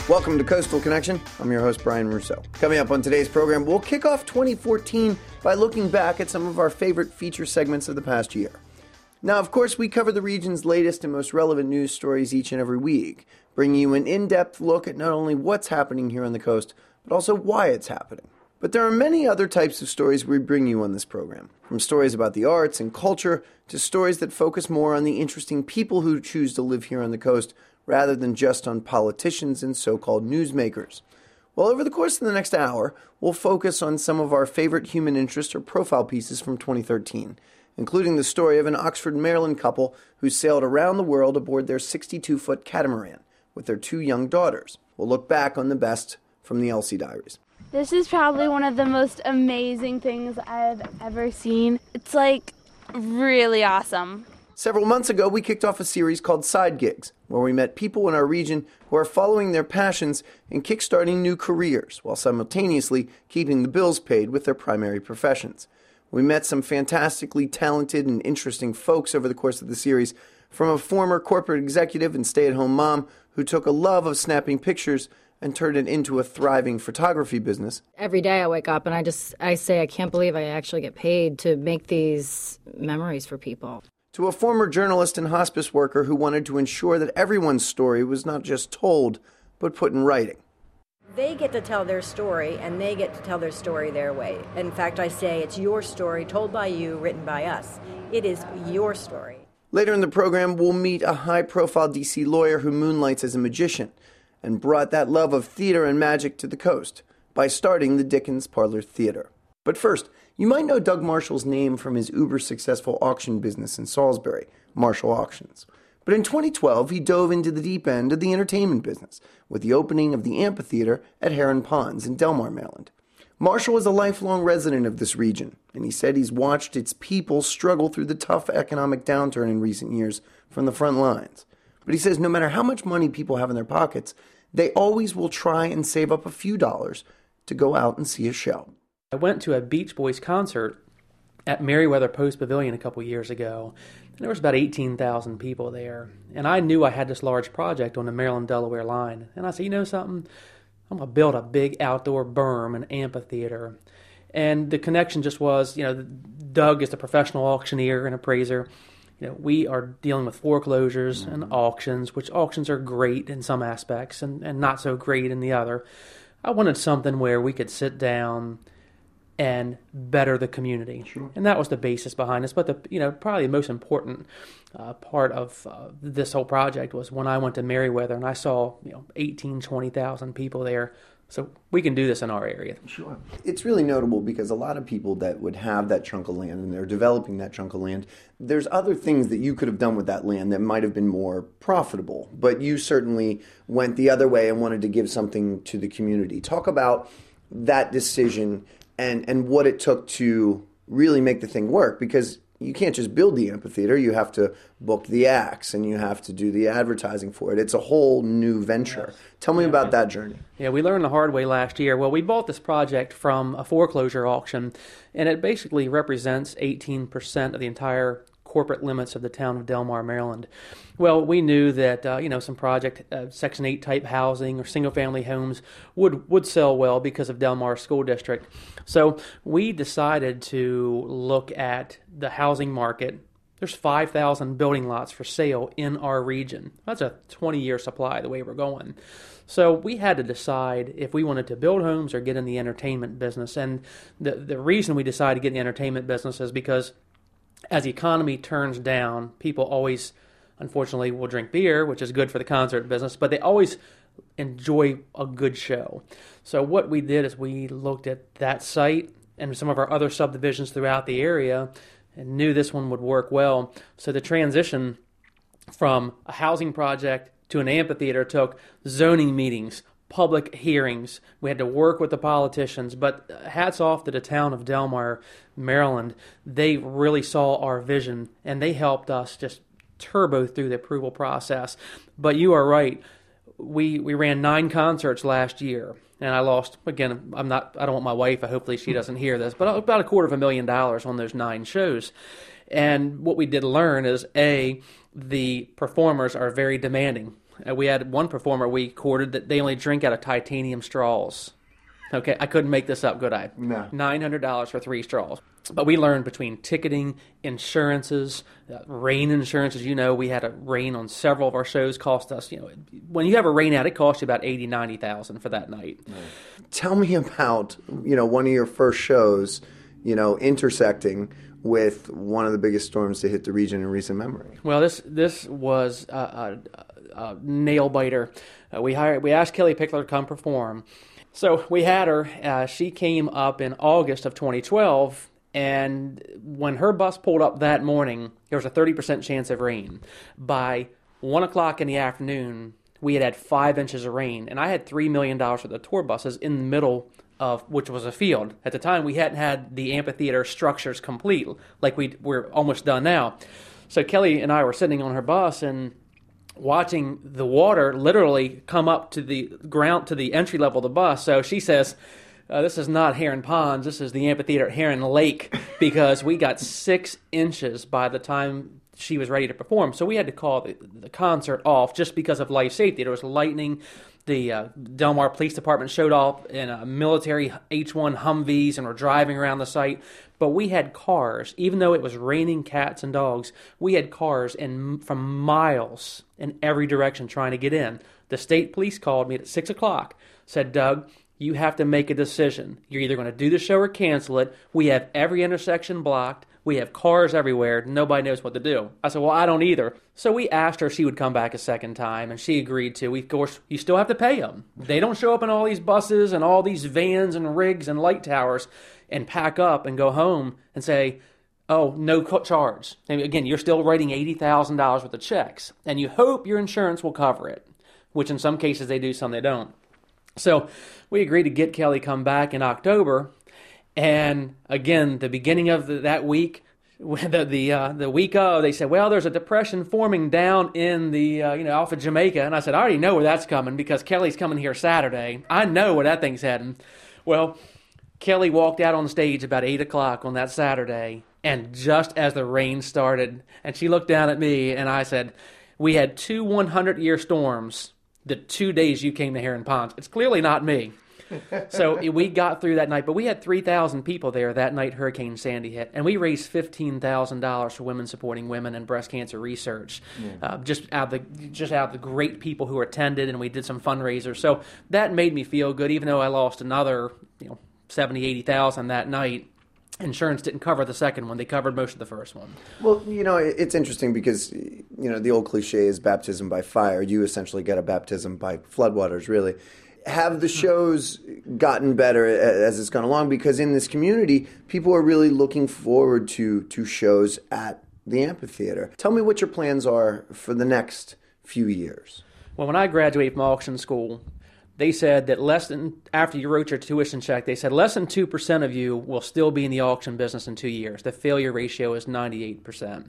Welcome to Coastal Connection. I'm your host, Brian Russo. Coming up on today's program, we'll kick off 2014 by looking back at some of our favorite feature segments of the past year. Now, of course, we cover the region's latest and most relevant news stories each and every week, bringing you an in-depth look at not only what's happening here on the coast, but also why it's happening. But there are many other types of stories we bring you on this program, from stories about the arts and culture to stories that focus more on the interesting people who choose to live here on the coast, rather than just on politicians and so-called newsmakers. Well, over the course of the next hour, we'll focus on some of our favorite human interest or profile pieces from 2013, including the story of an Oxford, Maryland couple who sailed around the world aboard their 62-foot catamaran with their 2 young daughters. We'll look back on the best from the Elsie Diaries. This is probably one of the most amazing things I've ever seen. It's really awesome. Several months ago, we kicked off a series called Side Gigs, where we met people in our region who are following their passions and kickstarting new careers, while simultaneously keeping the bills paid with their primary professions. We met some fantastically talented and interesting folks over the course of the series, from a former corporate executive and stay-at-home mom who took a love of snapping pictures and turned it into a thriving photography business. Every day I wake up and I say I can't believe I actually get paid to make these memories for people. To a former journalist and hospice worker who wanted to ensure that everyone's story was not just told, but put in writing. They get to tell their story, and they get to tell their story their way. In fact, I say it's your story, told by you, written by us. It is your story. Later in the program, we'll meet a high-profile D.C. lawyer who moonlights as a magician and brought that love of theater and magic to the coast by starting the Dickens Parlor Theater. But first, you might know Doug Marshall's name from his uber-successful auction business in Salisbury, Marshall Auctions. But in 2012, he dove into the deep end of the entertainment business with the opening of the amphitheater at Heron Ponds in Delmar, Maryland. Marshall is a lifelong resident of this region, and he said he's watched its people struggle through the tough economic downturn in recent years from the front lines. But he says no matter how much money people have in their pockets, they always will try and save up a few dollars to go out and see a show. I went to a Beach Boys concert at Merriweather Post Pavilion a couple years ago, and there was about 18,000 people there. And I knew I had this large project on the Maryland-Delaware line. And I said, you know something? I'm going to build a big outdoor berm, an amphitheater. And the connection just was, Doug is a professional auctioneer and appraiser. We are dealing with foreclosures and auctions, which auctions are great in some aspects and not so great in the other. I wanted something where we could sit down and better the community. Sure. And that was the basis behind this. But probably the most important part of this whole project was when I went to Merriweather and I saw 18, 20,000 people there. So we can do this in our area. Sure. It's really notable because a lot of people that would have that chunk of land and they're developing that chunk of land, there's other things that you could have done with that land that might have been more profitable. But you certainly went the other way and wanted to give something to the community. Talk about that decision and what it took to really make the thing work, because you can't just build the amphitheater. You have to book the acts and you have to do the advertising for it. It's a whole new venture. Yes. Tell me about that journey. Yeah, we learned the hard way last year. Well, we bought this project from a foreclosure auction, and it basically represents 18% of the entire corporate limits of the town of Delmar, Maryland. Well, we knew that some project Section 8 type housing or single family homes would sell well because of Delmar School District. So we decided to look at the housing market. There's 5,000 building lots for sale in our region. That's a 20-year supply the way we're going. So we had to decide if we wanted to build homes or get in the entertainment business. And the reason we decided to get in the entertainment business is because as the economy turns down, people always, unfortunately, will drink beer, which is good for the concert business, but they always enjoy a good show. So what we did is we looked at that site and some of our other subdivisions throughout the area and knew this one would work well. So the transition from a housing project to an amphitheater took zoning meetings, public hearings. We had to work with the politicians, but hats off to the town of Delmar, Maryland. They really saw our vision, and they helped us just turbo through the approval process. But you are right. We ran 9 concerts last year, and I lost, again, I don't want my wife, hopefully she doesn't hear this, but about $250,000 on those 9 shows. And what we did learn is, A, the performers are very demanding. We had one performer we courted that they only drink out of titanium straws. Okay, I couldn't make this up, could I? No. $900 for 3 straws. But we learned between ticketing, insurances, rain insurance. As you know, we had a rain on several of our shows. Cost us, when you have a rain out, it costs you about $80,000, $90,000 for that night. Tell me about, one of your first shows, intersecting with one of the biggest storms to hit the region in recent memory. Well, this was a nail biter. We asked Kelly Pickler to come perform. So we had her. She came up in August of 2012, and when her bus pulled up that morning, there was a 30% chance of rain. By 1 o'clock in the afternoon, we had 5 inches of rain, and I had $3 million worth of tour buses in the middle of which was a field. At the time, we hadn't had the amphitheater structures complete, like we're almost done now. So Kelly and I were sitting on her bus and watching the water literally come up to the ground, to the entry level of the bus. So she says, this is not Heron Ponds, this is the amphitheater at Heron Lake, because we got 6 inches by the time she was ready to perform. So we had to call the concert off just because of life safety. There was lightning. The Del Mar Police Department showed up in a military H-1 Humvees and were driving around the site. But we had cars, even though it was raining cats and dogs, we had cars from miles in every direction trying to get in. The state police called me at 6 o'clock, said, Doug, you have to make a decision. You're either going to do the show or cancel it. We have every intersection blocked. We have cars everywhere. Nobody knows what to do. I said, well, I don't either. So we asked her if she would come back a second time, and she agreed to. Of course, you still have to pay them. They don't show up in all these buses and all these vans and rigs and light towers and pack up and go home and say, oh, no charge. And again, you're still writing $80,000 worth of checks, and you hope your insurance will cover it, which in some cases they do, some they don't. So we agreed to get Kelly come back in October. And again, the beginning of that week, the week of, they said, well, there's a depression forming down in the, off of Jamaica. And I said, I already know where that's coming because Kelly's coming here Saturday. I know where that thing's heading. Well, Kelly walked out on stage about 8 o'clock on that Saturday. And just as the rain started, and she looked down at me and I said, we had 2 100-year storms the 2 days you came to Heron Ponds. It's clearly not me. So we got through that night, but we had 3,000 people there that night Hurricane Sandy hit, and we raised $15,000 for Women Supporting Women and breast cancer research, just out of the great people who attended, and we did some fundraisers. So that made me feel good, even though I lost another $70,000-$80,000 that night. Insurance didn't cover the second one; they covered most of the first one. Well, it's interesting because the old cliche is baptism by fire. You essentially get a baptism by floodwaters, really. Have the shows gotten better as it's gone along? Because in this community, people are really looking forward to shows at the amphitheater. Tell me what your plans are for the next few years. Well, when I graduated from auction school, they said that after you wrote your tuition check, they said less than 2% of you will still be in the auction business in 2 years. The failure ratio is 98%.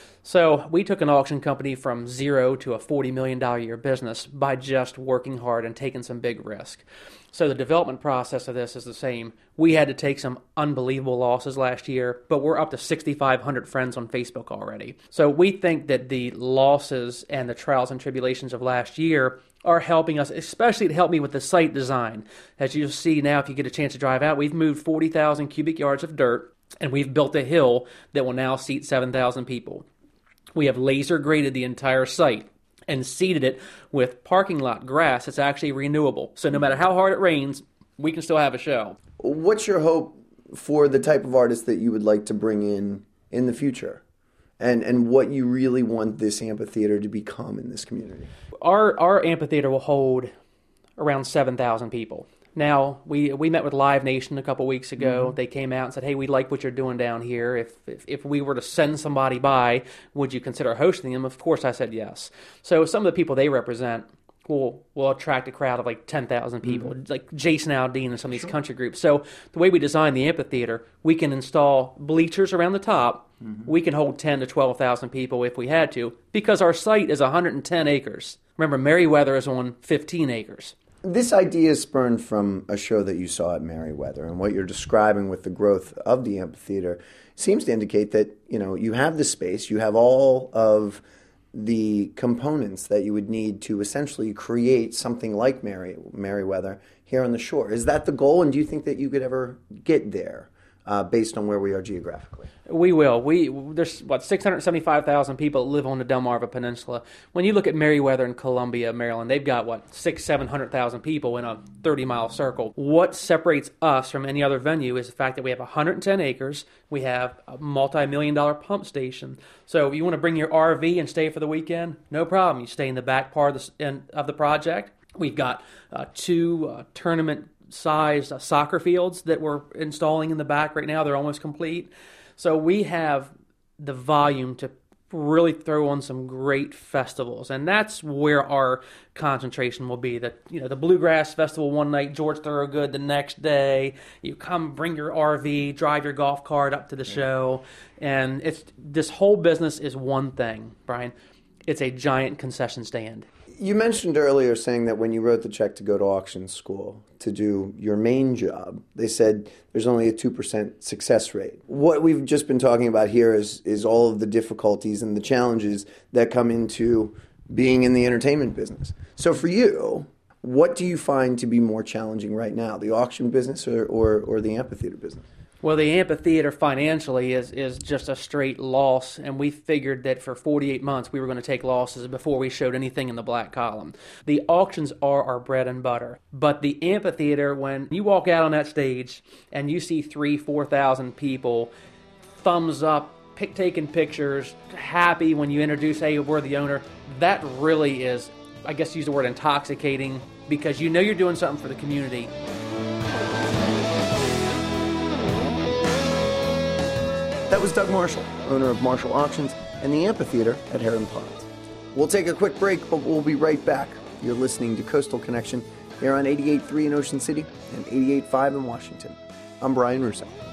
So we took an auction company from zero to a $40 million a year business by just working hard and taking some big risk. So the development process of this is the same. We had to take some unbelievable losses last year, but we're up to 6,500 friends on Facebook already. So we think that the losses and the trials and tribulations of last year are helping us, especially to help me with the site design. As you'll see now, if you get a chance to drive out, we've moved 40,000 cubic yards of dirt, and we've built a hill that will now seat 7,000 people. We have laser graded the entire site and seeded it with parking lot grass that's actually renewable. So no matter how hard it rains, we can still have a show. What's your hope for the type of artists that you would like to bring in the future? And what you really want this amphitheater to become in this community? Our amphitheater will hold around 7,000 people. Now, we met with Live Nation a couple weeks ago. Mm-hmm. They came out and said, hey, we like what you're doing down here. If we were to send somebody by, would you consider hosting them? Of course, I said yes. So some of the people they represent will attract a crowd of like 10,000 people, like Jason Aldean and some of these country groups. So the way we designed the amphitheater, we can install bleachers around the top. Mm-hmm. We can hold 10 to 12,000 people if we had to, because our site is 110 acres. Remember, Merriweather is on 15 acres. This idea is spurned from a show that you saw at Merriweather, and what you're describing with the growth of the amphitheater seems to indicate that, you have the space, you have all of the components that you would need to essentially create something like Merriweather here on the shore. Is that the goal, and do you think that you could ever get there based on where we are geographically? We will. There's 675,000 people that live on the Delmarva Peninsula. When you look at Merriweather and Columbia, Maryland, they've got 700,000 people in a 30-mile circle. What separates us from any other venue is the fact that we have 110 acres. We have a multi-million-dollar pump station. So if you want to bring your RV and stay for the weekend, no problem. You stay in the back part of the project. We've got 2 tournament-sized soccer fields that we're installing in the back right now. They're almost complete. So we have the volume to really throw on some great festivals, and that's where our concentration will be. The Bluegrass Festival one night, George Thorogood the next day. You come, bring your RV, drive your golf cart up to the show, and this whole business is one thing, Brian. It's a giant concession stand. You mentioned earlier saying that when you wrote the check to go to auction school to do your main job, they said there's only a 2% success rate. What we've just been talking about here is all of the difficulties and the challenges that come into being in the entertainment business. So for you, what do you find to be more challenging right now, the auction business or the amphitheater business? Well, the amphitheater financially is just a straight loss, and we figured that for 48 months we were going to take losses before we showed anything in the black column. The auctions are our bread and butter, but the amphitheater, when you walk out on that stage and you see 3,000-4,000 people, thumbs up, taking pictures, happy when you introduce, hey, we're the owner, that really is, I guess use the word intoxicating, because you know you're doing something for the community. That was Doug Marshall, owner of Marshall Auctions and the amphitheater at Heron Ponds. We'll take a quick break, but we'll be right back. You're listening to Coastal Connection here on 88.3 in Ocean City and 88.5 in Washington. I'm Brian Russo.